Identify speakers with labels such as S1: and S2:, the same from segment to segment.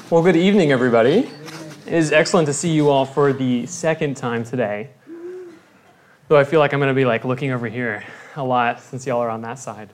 S1: Well, good evening, everybody. It is excellent to see you all for the second time today. Though I feel like I'm going to be looking over here a lot since y'all are on that side.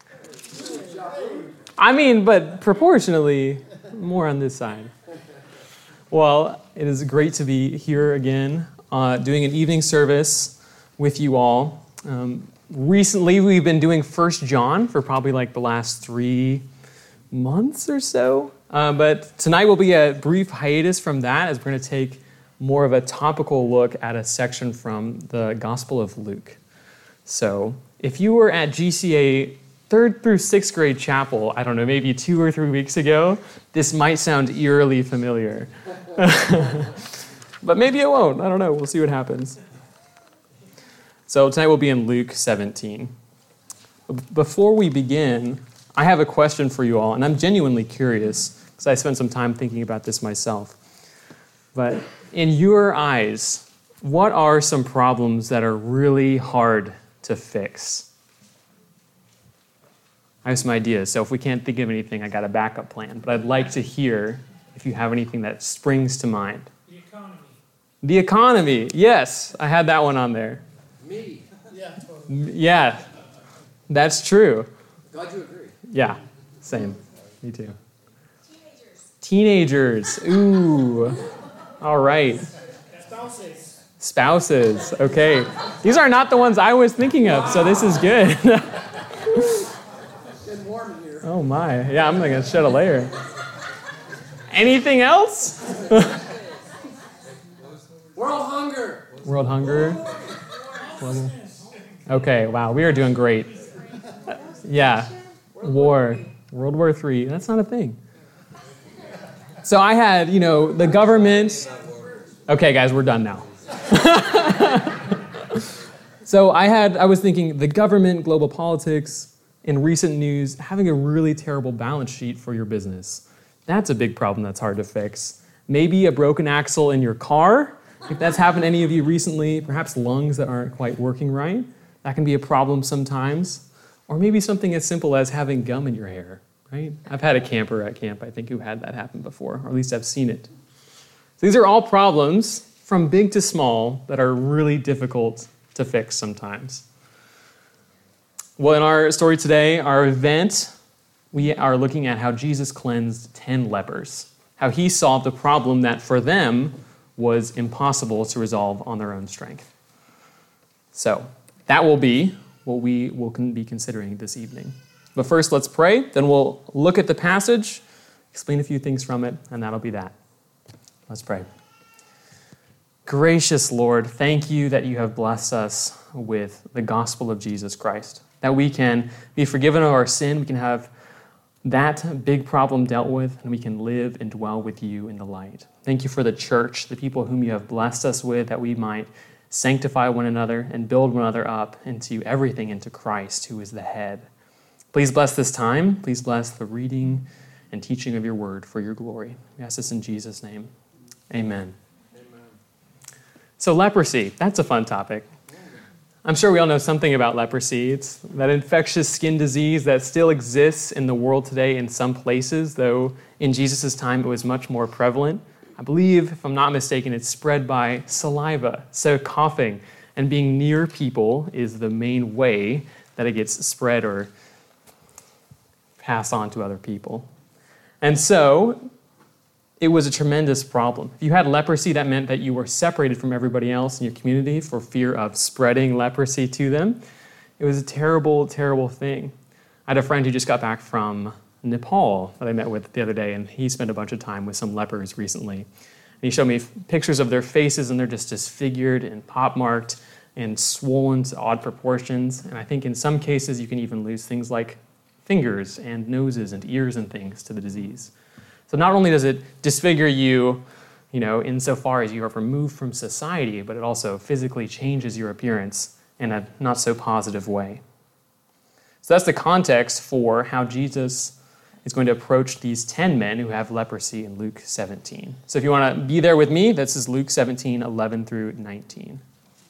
S1: But proportionally more on this side. Well, it is great to be here again, doing an evening service with you all. Recently, we've been doing 1 John for probably the last 3 months or so. But tonight will be a brief hiatus from that as we're going to take more of a topical look at a section from the Gospel of Luke. So if you were at GCA 3rd through 6th grade chapel, I don't know, maybe 2 or 3 weeks ago, this might sound eerily familiar. But maybe it won't. I don't know. We'll see what happens. So tonight we'll be in Luke 17. Before we begin, I have a question for you all, and I'm genuinely curious because I spent some time thinking about this myself. But in your eyes, what are some problems that are really hard to fix? I have some ideas, so if we can't think of anything, I got a backup plan. But I'd like to hear if you have anything that springs to mind.
S2: The economy.
S1: The economy, yes, I had that one on there.
S3: Me.
S2: Yeah, totally.
S1: Yeah, that's true.
S3: Glad you agree.
S1: Yeah, same. Me too. Teenagers. Ooh. All right. Spouses. Okay. These are not the ones I was thinking of, so this is good.
S3: Getting warm in here.
S1: Oh my. Yeah, I'm going to shed a layer. Anything else?
S3: World hunger.
S1: World hunger. Okay, wow, we are doing great. Yeah. War. World War III. That's not a thing. So I had, the government. Okay, guys, we're done now. So I was thinking the government, global politics, in recent news, having a really terrible balance sheet for your business. That's a big problem that's hard to fix. Maybe a broken axle in your car. If that's happened to any of you recently, perhaps lungs that aren't quite working right. That can be a problem sometimes. Or maybe something as simple as having gum in your hair, right? I've had a camper at camp, I think, who had that happen before, or at least I've seen it. So these are all problems, from big to small, that are really difficult to fix sometimes. Well, in our story today, our event, we are looking at how Jesus cleansed 10 lepers, how he solved a problem that for them was impossible to resolve on their own strength. So that will be what we will be considering this evening. But first, let's pray. Then we'll look at the passage, explain a few things from it, and that'll be that. Let's pray. Gracious Lord, thank you that you have blessed us with the gospel of Jesus Christ, that we can be forgiven of our sin, we can have that big problem dealt with, and we can live and dwell with you in the light. Thank you for the church, the people whom you have blessed us with, that we might sanctify one another and build one another up into everything into Christ, who is the head. Please bless this time. Please bless the reading and teaching of your word for your glory. We ask this in Jesus' name. Amen. So leprosy, that's a fun topic. I'm sure we all know something about leprosy. It's that infectious skin disease that still exists in the world today in some places, though in Jesus' time it was much more prevalent. I believe, if I'm not mistaken, it's spread by saliva. So coughing and being near people is the main way that it gets spread or passed on to other people. And so it was a tremendous problem. If you had leprosy, that meant that you were separated from everybody else in your community for fear of spreading leprosy to them. It was a terrible, terrible thing. I had a friend who just got back from Nepal that I met with the other day, and he spent a bunch of time with some lepers recently. And he showed me pictures of their faces, and they're just disfigured and pockmarked and swollen to odd proportions. And I think in some cases you can even lose things like fingers and noses and ears and things to the disease. So not only does it disfigure you, insofar as you are removed from society, but it also physically changes your appearance in a not so positive way. So that's the context for how Jesus is going to approach these 10 men who have leprosy in Luke 17. So if you want to be there with me, this is Luke 17, 11 through 19.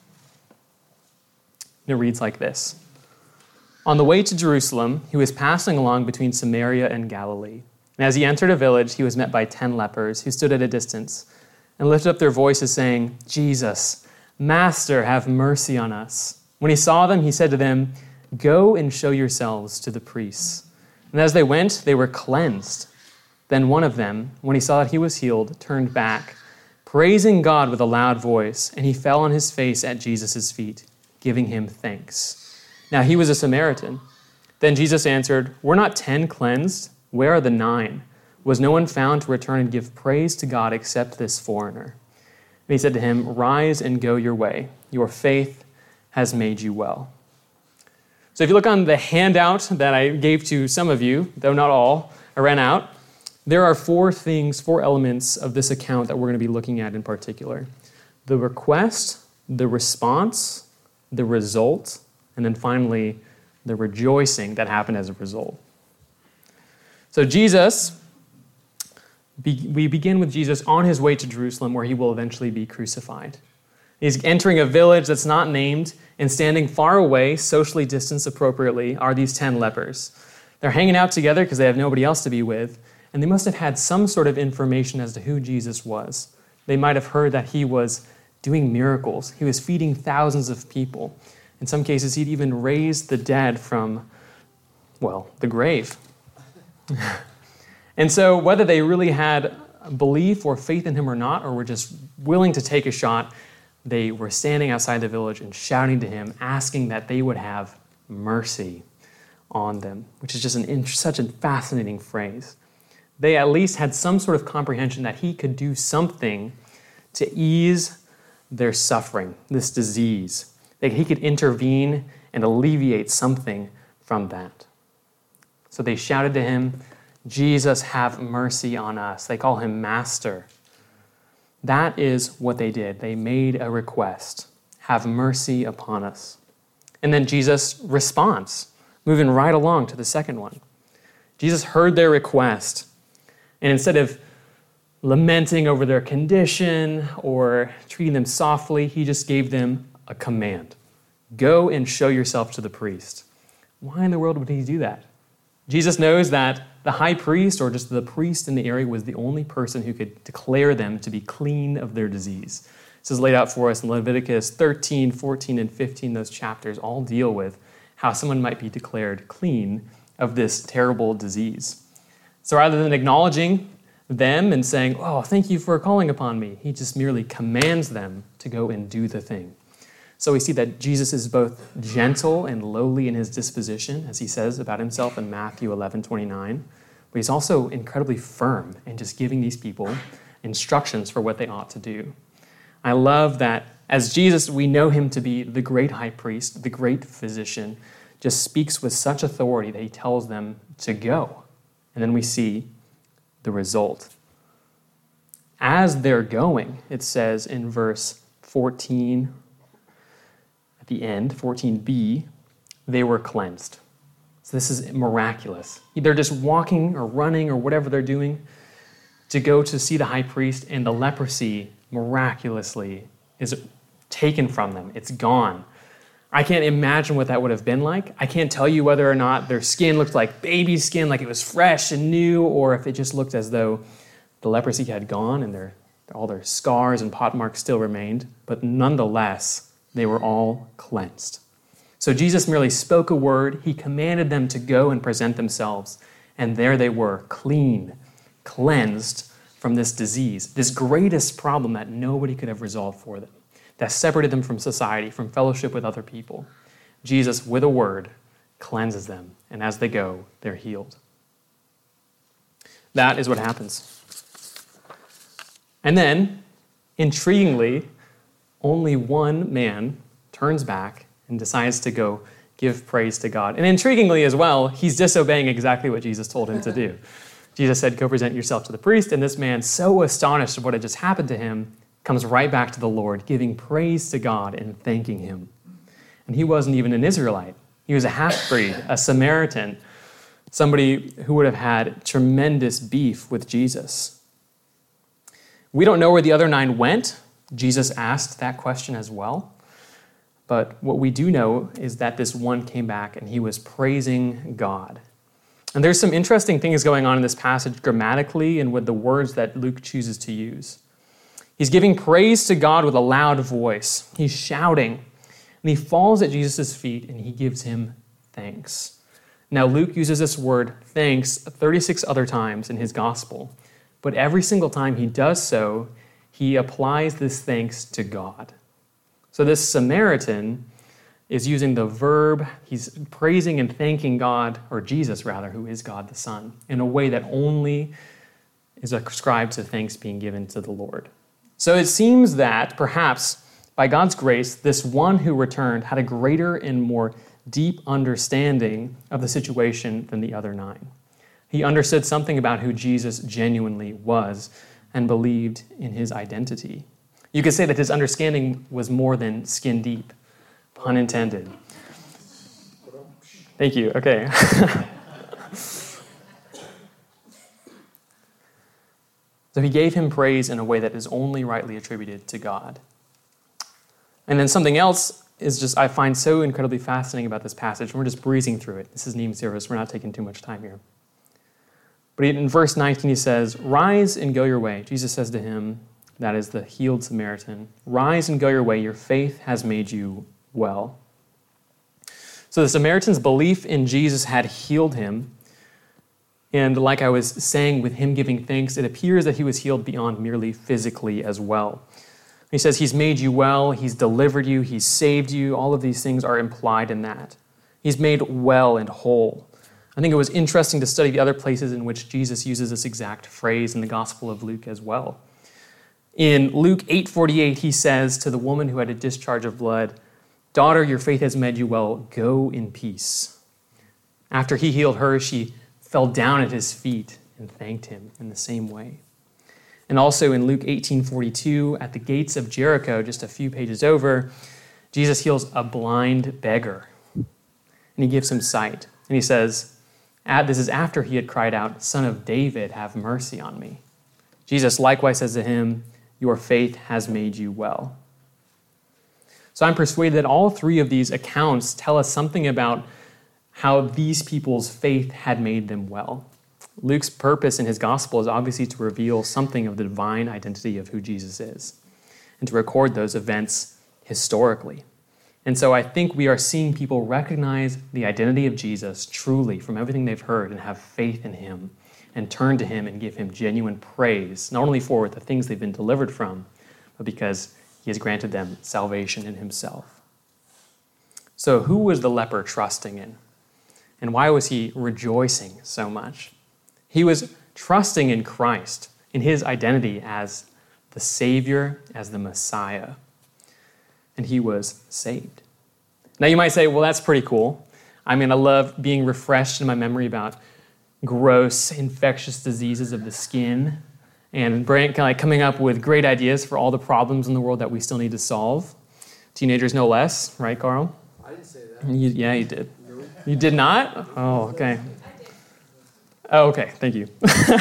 S1: It reads like this. On the way to Jerusalem, he was passing along between Samaria and Galilee. And as he entered a village, he was met by 10 lepers who stood at a distance and lifted up their voices, saying, "Jesus, Master, have mercy on us." When he saw them, he said to them, "Go and show yourselves to the priests." And as they went, they were cleansed. Then one of them, when he saw that he was healed, turned back, praising God with a loud voice, and he fell on his face at Jesus' feet, giving him thanks. Now he was a Samaritan. Then Jesus answered, "Were not 10 cleansed? Where are the 9? Was no one found to return and give praise to God except this foreigner?" And he said to him, "Rise and go your way. Your faith has made you well." So if you look on the handout that I gave to some of you, though not all, I ran out, there are 4 elements of this account that we're going to be looking at in particular. The request, the response, the result, and then finally, the rejoicing that happened as a result. So we begin with Jesus on his way to Jerusalem, where he will eventually be crucified. He's entering a village that's not named, and standing far away, socially distanced appropriately, are these 10 lepers. They're hanging out together because they have nobody else to be with, and they must have had some sort of information as to who Jesus was. They might have heard that he was doing miracles. He was feeding thousands of people. In some cases, he'd even raised the dead from, the grave. And so whether they really had belief or faith in him or not, or were just willing to take a shot, they were standing outside the village and shouting to him, asking that they would have mercy on them, which is just such a fascinating phrase. They at least had some sort of comprehension that he could do something to ease their suffering, this disease. That he could intervene and alleviate something from that. So they shouted to him, "Jesus, have mercy on us." They call him Master. That is what they did. They made a request. Have mercy upon us. And then Jesus responds, moving right along to the second one. Jesus heard their request. And instead of lamenting over their condition or treating them softly, he just gave them a command. Go and show yourself to the priest. Why in the world would he do that? Jesus knows that the high priest, or just the priest in the area, was the only person who could declare them to be clean of their disease. This is laid out for us in Leviticus 13, 14, and 15. Those chapters all deal with how someone might be declared clean of this terrible disease. So rather than acknowledging them and saying, "Oh, thank you for calling upon me," he just merely commands them to go and do the thing. So we see that Jesus is both gentle and lowly in his disposition, as he says about himself in Matthew 11:29, but he's also incredibly firm in just giving these people instructions for what they ought to do. I love that as Jesus, we know him to be the great high priest, the great physician, just speaks with such authority that he tells them to go. And then we see the result. As they're going, it says in verse 14, at the end, 14b, they were cleansed. So this is miraculous. They're just walking or running or whatever they're doing to go to see the high priest, and the leprosy miraculously is taken from them. It's gone. I can't imagine what that would have been like. I can't tell you whether or not their skin looked like baby skin, like it was fresh and new, or if it just looked as though the leprosy had gone and all their scars and pot marks still remained. But nonetheless, they were all cleansed. So Jesus merely spoke a word. He commanded them to go and present themselves. And there they were, clean, cleansed from this disease, this greatest problem that nobody could have resolved for them, that separated them from society, from fellowship with other people. Jesus, with a word, cleanses them. And as they go, they're healed. That is what happens. And then, intriguingly, only one man turns back and decides to go give praise to God. And intriguingly as well, he's disobeying exactly what Jesus told him to do. Jesus said, "Go present yourself to the priest." And this man, so astonished at what had just happened to him, comes right back to the Lord, giving praise to God and thanking him. And he wasn't even an Israelite. He was a half-breed, a Samaritan, somebody who would have had tremendous beef with Jesus. We don't know where the other 9 went. Jesus asked that question as well. But what we do know is that this one came back and he was praising God. And there's some interesting things going on in this passage grammatically and with the words that Luke chooses to use. He's giving praise to God with a loud voice. He's shouting, and he falls at Jesus' feet and he gives him thanks. Now, Luke uses this word thanks 36 other times in his gospel, but every single time he does so, he applies this thanks to God. So this Samaritan is using the verb, he's praising and thanking God, or Jesus rather, who is God the Son, in a way that only is ascribed to thanks being given to the Lord. So it seems that perhaps by God's grace, this one who returned had a greater and more deep understanding of the situation than the other 9. He understood something about who Jesus genuinely was and believed in his identity. You could say that his understanding was more than skin deep, pun intended. Thank you. Okay. So he gave him praise in a way that is only rightly attributed to God. And then something else is just I find so incredibly fascinating about this passage. We're just breezing through it. This is Neem service. We're not taking too much time here. But in verse 19 he says, "Rise and go your way." Jesus says to him, that is the healed Samaritan, "Rise and go your way. Your faith has made you well." So the Samaritan's belief in Jesus had healed him. And like I was saying, with him giving thanks, it appears that he was healed beyond merely physically as well. He says he's made you well, he's delivered you, he's saved you. All of these things are implied in that. He's made well and whole. I think it was interesting to study the other places in which Jesus uses this exact phrase in the Gospel of Luke as well. In Luke 8:48, he says to the woman who had a discharge of blood, "Daughter, your faith has made you well. Go in peace." After he healed her, she fell down at his feet and thanked him in the same way. And also in Luke 18:42, at the gates of Jericho, just a few pages over, Jesus heals a blind beggar, and he gives him sight. And he says, this is after he had cried out, "Son of David, have mercy on me." Jesus likewise says to him, "Your faith has made you well." So I'm persuaded that all 3 of these accounts tell us something about how these people's faith had made them well. Luke's purpose in his gospel is obviously to reveal something of the divine identity of who Jesus is and to record those events historically. And so I think we are seeing people recognize the identity of Jesus truly from everything they've heard and have faith in him and turn to him and give him genuine praise, not only for the things they've been delivered from, but because he has granted them salvation in himself. So who was the leper trusting in? And why was he rejoicing so much? He was trusting in Christ, in his identity as the Savior, as the Messiah. And he was saved. Now you might say, well, that's pretty cool. I mean, I love being refreshed in my memory about gross infectious diseases of the skin and coming up with great ideas for all the problems in the world that we still need to solve. Teenagers no less, right, Carl?
S3: I didn't say that.
S1: Yeah, you did. You did not? Oh, okay. Oh, okay, thank you.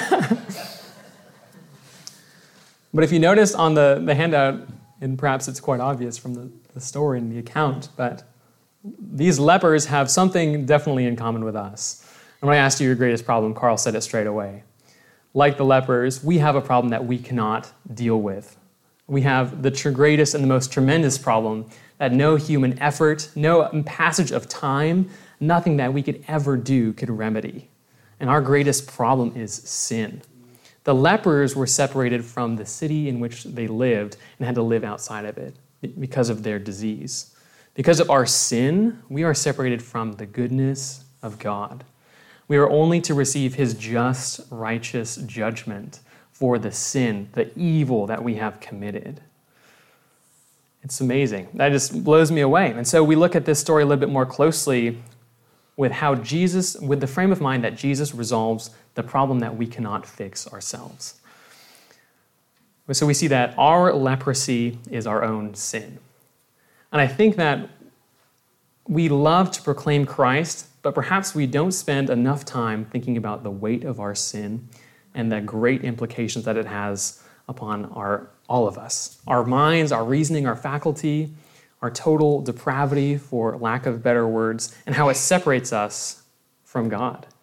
S1: But if you notice on the handout, and perhaps it's quite obvious from the story and the account, but these lepers have something definitely in common with us. And when I asked you your greatest problem, Carl said it straight away. Like the lepers, we have a problem that we cannot deal with. We have the greatest and the most tremendous problem that no human effort, no passage of time, nothing that we could ever do could remedy. And our greatest problem is sin. The lepers were separated from the city in which they lived and had to live outside of it because of their disease. Because of our sin, we are separated from the goodness of God. We are only to receive his just, righteous judgment for the sin, the evil that we have committed. It's amazing. That just blows me away. And so we look at this story a little bit more closely with how Jesus, with the frame of mind that Jesus resolves the problem that we cannot fix ourselves. So we see that our leprosy is our own sin. And I think that we love to proclaim Christ, but perhaps we don't spend enough time thinking about the weight of our sin and the great implications that it has upon all of us. Our minds, our reasoning, our faculty, our total depravity, for lack of better words, and how it separates us from God.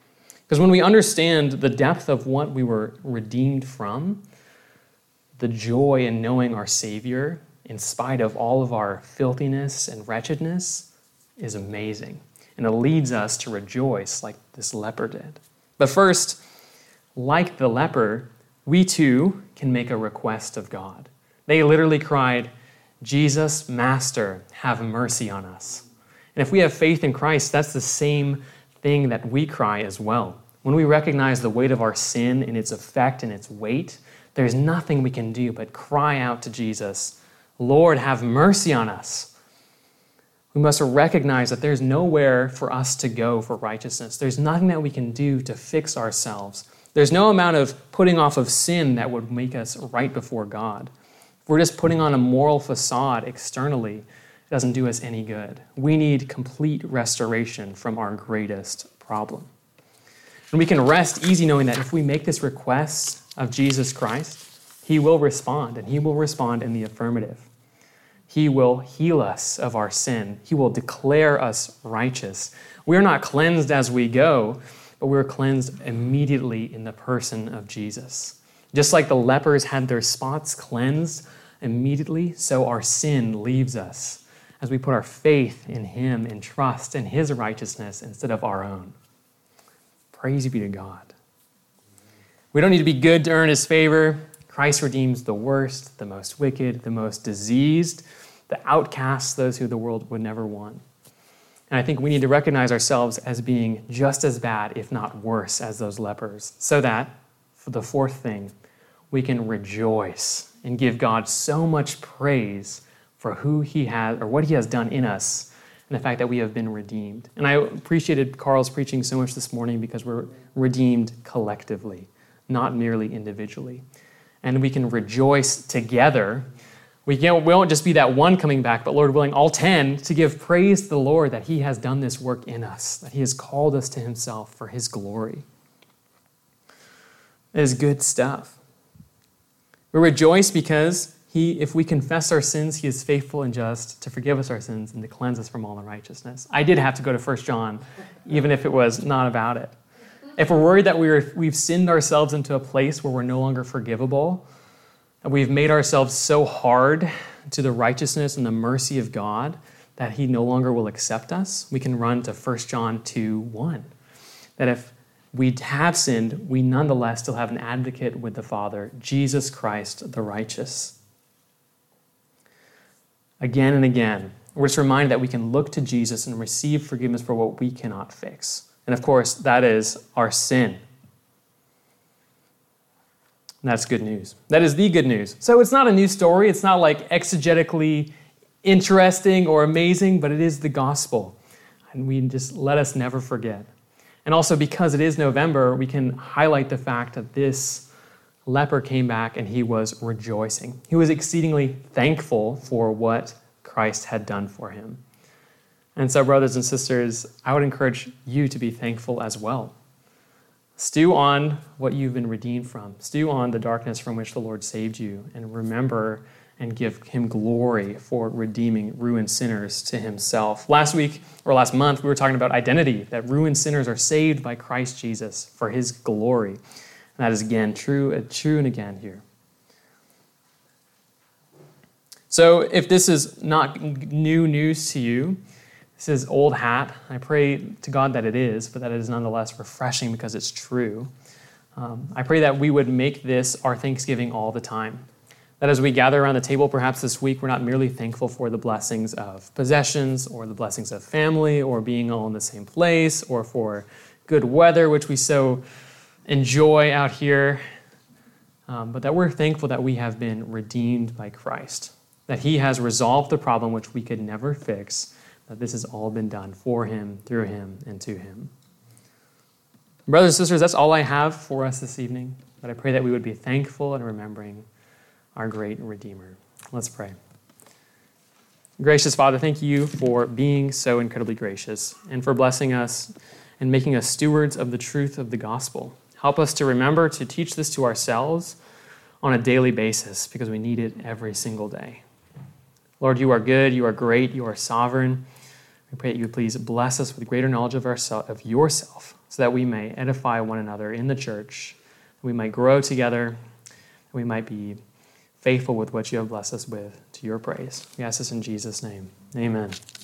S1: Because when we understand the depth of what we were redeemed from, the joy in knowing our Savior, in spite of all of our filthiness and wretchedness, is amazing. And it leads us to rejoice like this leper did. But first, like the leper, we too can make a request of God. They literally cried, "Jesus, Master, have mercy on us." And if we have faith in Christ, that's the same thing that we cry as well. When we recognize the weight of our sin and its effect and its weight, there's nothing we can do but cry out to Jesus, "Lord, have mercy on us." We must recognize that there's nowhere for us to go for righteousness. There's nothing that we can do to fix ourselves. There's no amount of putting off of sin that would make us right before God. If we're just putting on a moral facade externally, it doesn't do us any good. We need complete restoration from our greatest problem. And we can rest easy knowing that if we make this request of Jesus Christ, he will respond, and he will respond in the affirmative. He will heal us of our sin. He will declare us righteous. We're not cleansed as we go, but we're cleansed immediately in the person of Jesus. Just like the lepers had their spots cleansed immediately, so our sin leaves us as we put our faith in him and trust in his righteousness instead of our own. Praise be to God. We don't need to be good to earn his favor. Christ redeems the worst, the most wicked, the most diseased, the outcasts, those who the world would never want. And I think we need to recognize ourselves as being just as bad, if not worse, as those lepers, so that, for the fourth thing, we can rejoice and give God so much praise for who he has, or what he has done in us, and the fact that we have been redeemed. And I appreciated Carl's preaching so much this morning because we're redeemed collectively, not merely individually. And we can rejoice together. We won't just be that one coming back, but Lord willing, all 10, to give praise to the Lord that he has done this work in us, that he has called us to himself for his glory. It is good stuff. We rejoice because if we confess our sins, he is faithful and just to forgive us our sins and to cleanse us from all unrighteousness. I did have to go to 1 John, even if it was not about it. If we're worried that we've sinned ourselves into a place where we're no longer forgivable, and we've made ourselves so hard to the righteousness and the mercy of God that he no longer will accept us, we can run to 1 John 2:1. That if we have sinned, we nonetheless still have an advocate with the Father, Jesus Christ the righteous. Again and again, we're just reminded that we can look to Jesus and receive forgiveness for what we cannot fix. And of course, that is our sin. And that's good news. That is the good news. So it's not a new story. It's not like exegetically interesting or amazing, but it is the gospel. And we just let us never forget. And also because it is November, we can highlight the fact that this leper came back and he was rejoicing. He was exceedingly thankful for what Christ had done for him. And so, brothers and sisters, I would encourage you to be thankful as well. Stew on what you've been redeemed from. Stew on the darkness from which the Lord saved you, and remember and give him glory for redeeming ruined sinners to himself. Last month, we were talking about identity, that ruined sinners are saved by Christ Jesus for his glory. And that is again true and again here. So if this is not new news to you, this is old hat. I pray to God that it is, but that it is nonetheless refreshing because it's true. I pray that we would make this our Thanksgiving all the time. That as we gather around the table, perhaps this week, we're not merely thankful for the blessings of possessions or the blessings of family or being all in the same place or for good weather, which we so enjoy out here, but that we're thankful that we have been redeemed by Christ, that he has resolved the problem which we could never fix, that this has all been done for him, through him, and to him. Brothers and sisters, that's all I have for us this evening, but I pray that we would be thankful and remembering our great Redeemer. Let's pray. Gracious Father, thank you for being so incredibly gracious and for blessing us and making us stewards of the truth of the gospel. Help us to remember to teach this to ourselves on a daily basis because we need it every single day. Lord, you are good, you are great, you are sovereign. We pray that you would please bless us with greater knowledge of yourself so that we may edify one another in the church, we might grow together, we might be faithful with what you have blessed us with to your praise. We ask this in Jesus' name. Amen.